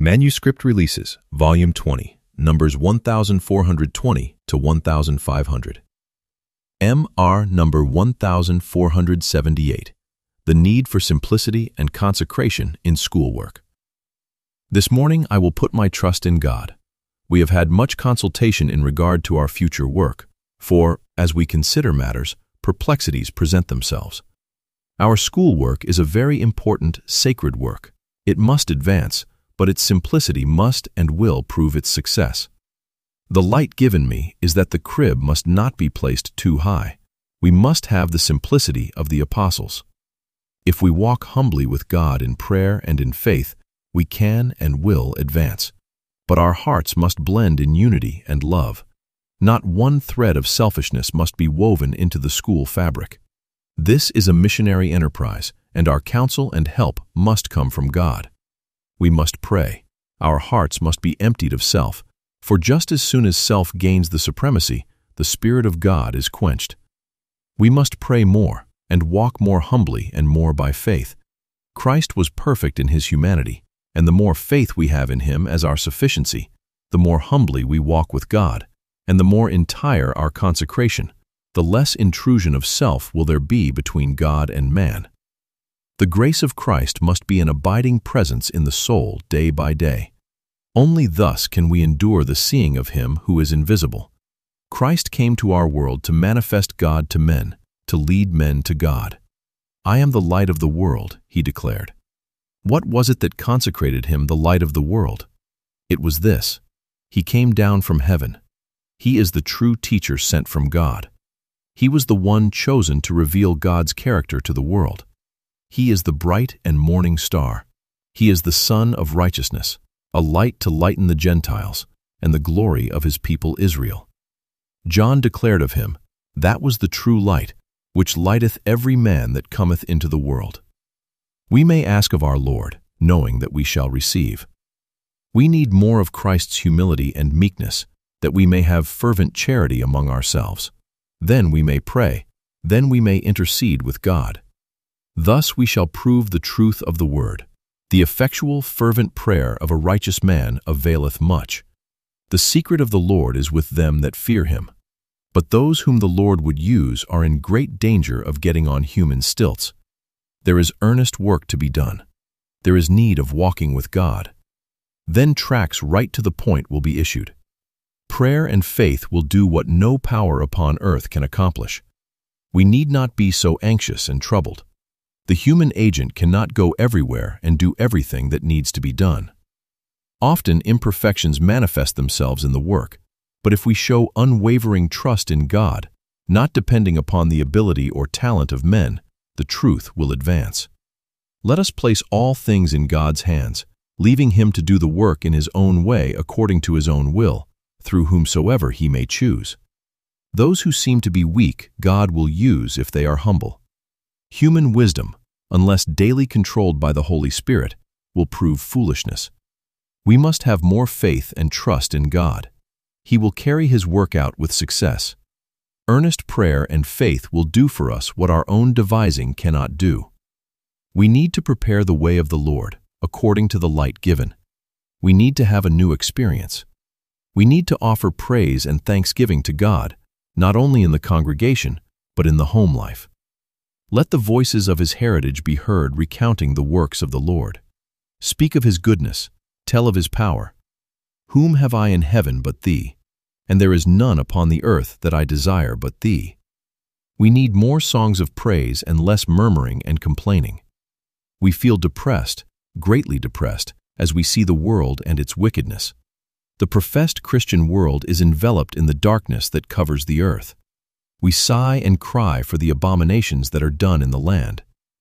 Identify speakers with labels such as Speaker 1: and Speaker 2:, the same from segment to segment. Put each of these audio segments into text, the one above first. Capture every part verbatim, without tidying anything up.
Speaker 1: Manuscript Releases, Volume twenty, numbers one thousand four hundred twenty to one thousand five hundred. M R number one thousand four hundred seventy-eight, The Need for Simplicity and Consecration in Schoolwork. This morning I will put my trust in God. We have had much consultation in regard to our future work, for, as we consider matters, perplexities present themselves. Our schoolwork is a very important, sacred work. It must advance, but its simplicity must and will prove its success. The light given me is that the crib must not be placed too high. We must have the simplicity of the apostles. If we walk humbly with God in prayer and in faith, we can and will advance. But our hearts must blend in unity and love. Not one thread of selfishness must be woven into the school fabric. This is a missionary enterprise, and our counsel and help must come from God. We must pray. Our hearts must be emptied of self, for just as soon as self gains the supremacy, the Spirit of God is quenched. We must pray more, and walk more humbly and more by faith. Christ was perfect in his humanity, and the more faith we have in him as our sufficiency, the more humbly we walk with God, and the more entire our consecration, the less intrusion of self will there be between God and man. The grace of Christ must be an abiding presence in the soul day by day. Only thus can we endure the seeing of him who is invisible. Christ came to our world to manifest God to men, to lead men to God. I am the light of the world, he declared. What was it that consecrated him the light of the world? It was this: he came down from heaven. He is the true teacher sent from God. He was the one chosen to reveal God's character to the world. He is the bright and morning star. He is the Son of righteousness, a light to lighten the Gentiles, and the glory of his people Israel. John declared of him, "That was the true light, which lighteth every man that cometh into the world." We may ask of our Lord, knowing that we shall receive. We need more of Christ's humility and meekness, that we may have fervent charity among ourselves. Then we may pray, then we may intercede with God. Thus we shall prove the truth of the word. The effectual, fervent prayer of a righteous man availeth much. The secret of the Lord is with them that fear him. But those whom the Lord would use are in great danger of getting on human stilts. There is earnest work to be done. There is need of walking with God. Then tracts right to the point will be issued. Prayer and faith will do what no power upon earth can accomplish. We need not be so anxious and troubled. The human agent cannot go everywhere and do everything that needs to be done. Often imperfections manifest themselves in the work, but if we show unwavering trust in God, not depending upon the ability or talent of men, the truth will advance. Let us place all things in God's hands, leaving him to do the work in his own way according to his own will, through whomsoever he may choose. Those who seem to be weak, God will use if they are humble. Human wisdom, unless daily controlled by the Holy Spirit, will prove foolishness. We must have more faith and trust in God. He will carry his work out with success. Earnest prayer and faith will do for us what our own devising cannot do. We need to prepare the way of the Lord, according to the light given. We need to have a new experience. We need to offer praise and thanksgiving to God, not only in the congregation, but in the home life. Let the voices of his heritage be heard recounting the works of the Lord. Speak of his goodness, tell of his power. Whom have I in heaven but thee? And there is none upon the earth that I desire but thee. We need more songs of praise and less murmuring and complaining. We feel depressed, greatly depressed, as we see the world and its wickedness. The professed Christian world is enveloped in the darkness that covers the earth. We sigh and cry for the abominations that are done in the land.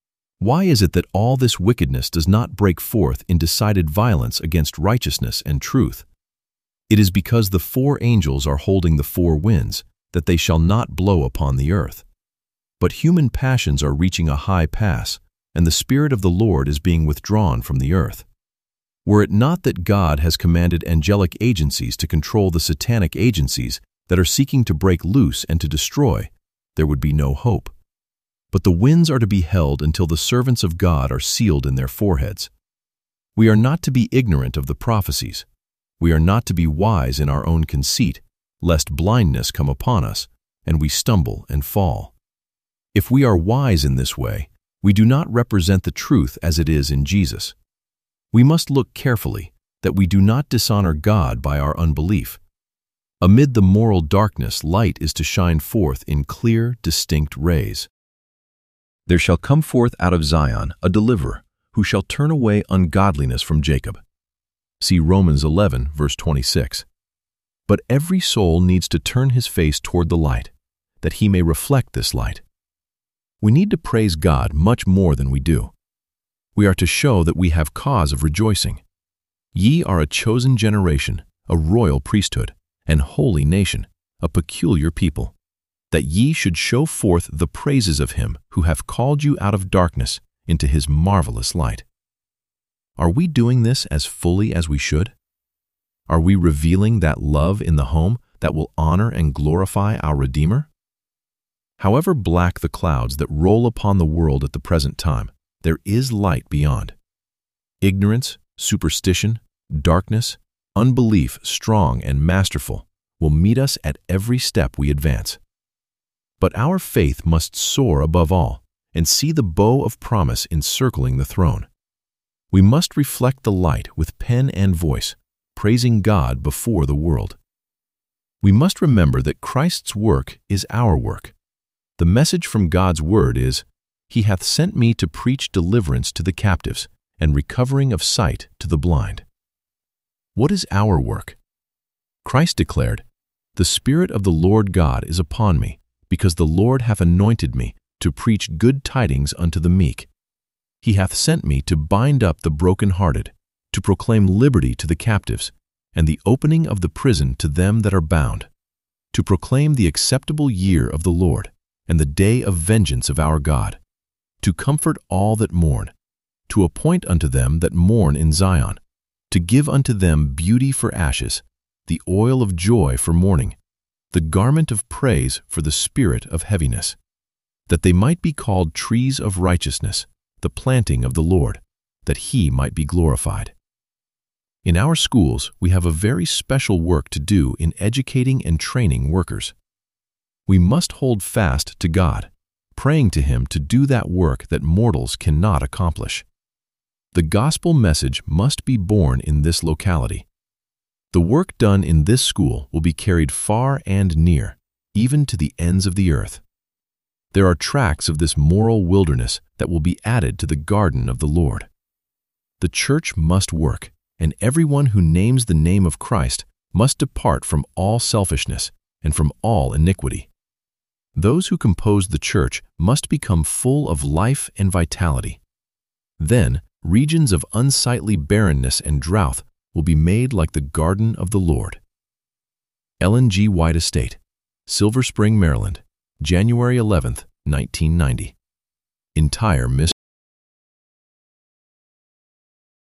Speaker 1: Why is it that all this wickedness does not break forth in decided violence against righteousness and truth? It is because the four angels are holding the four winds, that they shall not blow upon the earth. But human passions are reaching a high pass, and the Spirit of the Lord is being withdrawn from the earth. Were it not that God has commanded angelic agencies to control the satanic agencies that are seeking to break loose and to destroy, there would be no hope. But the winds are to be held until the servants of God are sealed in their foreheads. We are not to be ignorant of the prophecies. We are not to be wise in our own conceit, lest blindness come upon us, and we stumble and fall. If we are wise in this way, we do not represent the truth as it is in Jesus. We must look carefully that we do not dishonor God by our unbelief. Amid the moral darkness, light is to shine forth in clear, distinct rays. There shall come forth out of Zion a deliverer, who shall turn away ungodliness from Jacob. See Romans eleven, verse twenty-six. But every soul needs to turn his face toward the light, that he may reflect this light. We need to praise God much more than we do. We are to show that we have cause of rejoicing. Ye are a chosen generation, a royal priesthood, and holy nation, a peculiar people, that ye should show forth the praises of him who hath called you out of darkness into his marvelous light. Are we doing this as fully as we should? Are we revealing that love in the home that will honor and glorify our Redeemer? However black the clouds that roll upon the world at the present time, there is light beyond. Ignorance, superstition, darkness, unbelief, strong and masterful, will meet us at every step we advance. But our faith must soar above all and see the bow of promise encircling the throne. We must reflect the light with pen and voice, praising God before the world. We must remember that Christ's work is our work. The message from God's word is, He hath sent me to preach deliverance to the captives and recovering of sight to the blind. What is our work? Christ declared, The Spirit of the Lord God is upon me, because the Lord hath anointed me to preach good tidings unto the meek. He hath sent me to bind up the brokenhearted, to proclaim liberty to the captives, and the opening of the prison to them that are bound, to proclaim the acceptable year of the Lord, and the day of vengeance of our God, to comfort all that mourn, to appoint unto them that mourn in Zion, to give unto them beauty for ashes, the oil of joy for mourning, the garment of praise for the spirit of heaviness, that they might be called trees of righteousness, the planting of the Lord, that he might be glorified. In our schools, we have a very special work to do in educating and training workers. We must hold fast to God, praying to Him to do that work that mortals cannot accomplish. The gospel message must be born in this locality. The work done in this school will be carried far and near, even to the ends of the earth. There are tracts of this moral wilderness that will be added to the garden of the Lord. The church must work, and everyone who names the name of Christ must depart from all selfishness and from all iniquity. Those who compose the church must become full of life and vitality. Then, regions of unsightly barrenness and drought will be made like the garden of the Lord. Ellen G. White Estate, Silver Spring, Maryland, January eleventh, nineteen ninety. Entire Mystery.